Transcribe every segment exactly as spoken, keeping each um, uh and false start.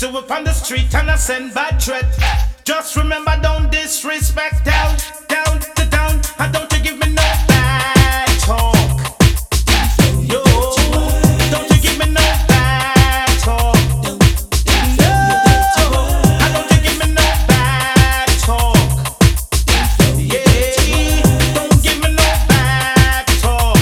So up on the street and I send bad threat. Just remember, don't disrespect. Down, down, to down. And don't you give me no bad talk. Yo, don't you give me no bad talk. No, and don't you give me no bad talk. Yeah, don't give me no bad talk.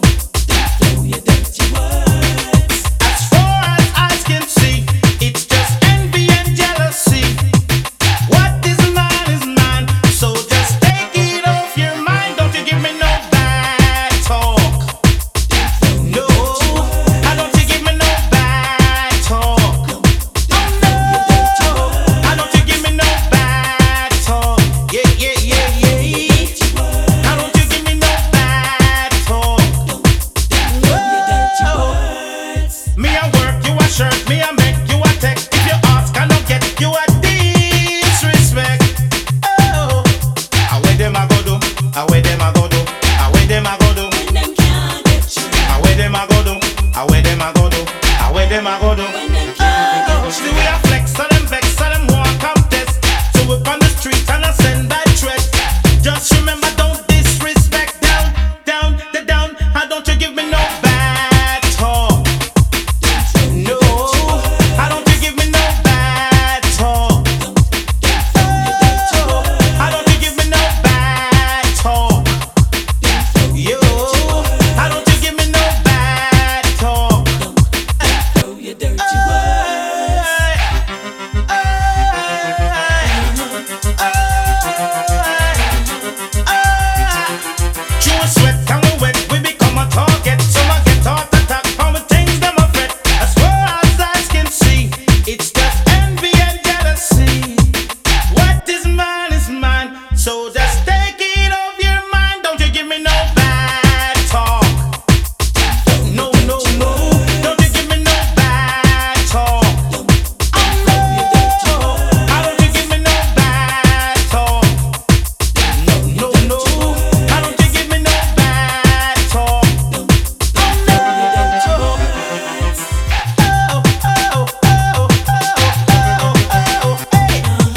As far as eyes can see, it's just envy and jealousy. What is mine is mine, so just take it off your mind. Don't you give me no bad talk. No, I don't you give me no bad talk. Oh no, I don't you give me no bad talk. Yeah, yeah, yeah, yeah. I don't you give me no bad talk. Oh, me a work, you a shirt, me a make, you a text. If you ask, I don't get you a disrespect. Oh, I where them a go do, I where them a go do, I where them a go do, When them can't get you, I where them a go do, I where them a go do, I where them a go do. when them can't Oh, get see you. we a flex, so them vex, so them want contest. So we on the street and I send bad threat. Just remember, don't disrespect. Down, down, the down, and don't you give me no bad talk. No, I don't you give me no bad talk. Oh, I don't you give me no bad talk. Yo, I don't you give me no bad talk. Throw your dirty words. True sweat and we wet, we become a target. Some a get heart attack from the things them a fret. As far as eyes can see, it's just envy and jealousy. What is mine is mine, so just take it off your mind. Don't you give me no bad talk. No, no, no, don't you give me no bad talk. Oh no, I don't you give me no bad talk. No, no, no, I don't you give me no bad talk. Oh no, oh, oh, oh, oh, oh, oh, hey.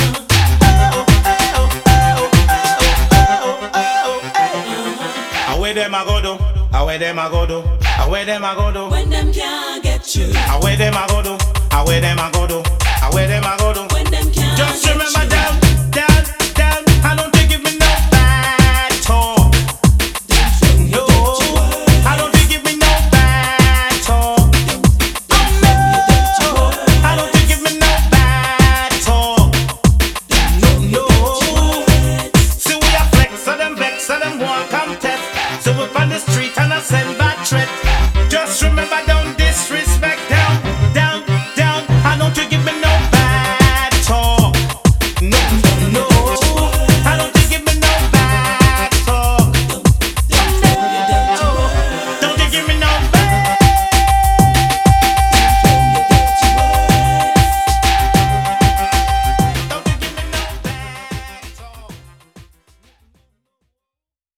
I where them a go do, I where them a go do, I where them a go do. When them can't get you, I where them a go do, I where them a go do, I where them a go do. when them can't Just get remember, you. down, down, down. I don't you give me no bad talk. No, I don't you give me no bad talk. Oh no, I don't you give me no bad talk. No, no. See we a flex, so them vex, so them want contest. So we on the street and I send bad threat. Just remember, don't disrespect. Down, down, down. I don't you give me no bad talk. No, no, no. I don't you give me no bad talk. No, don't you give me no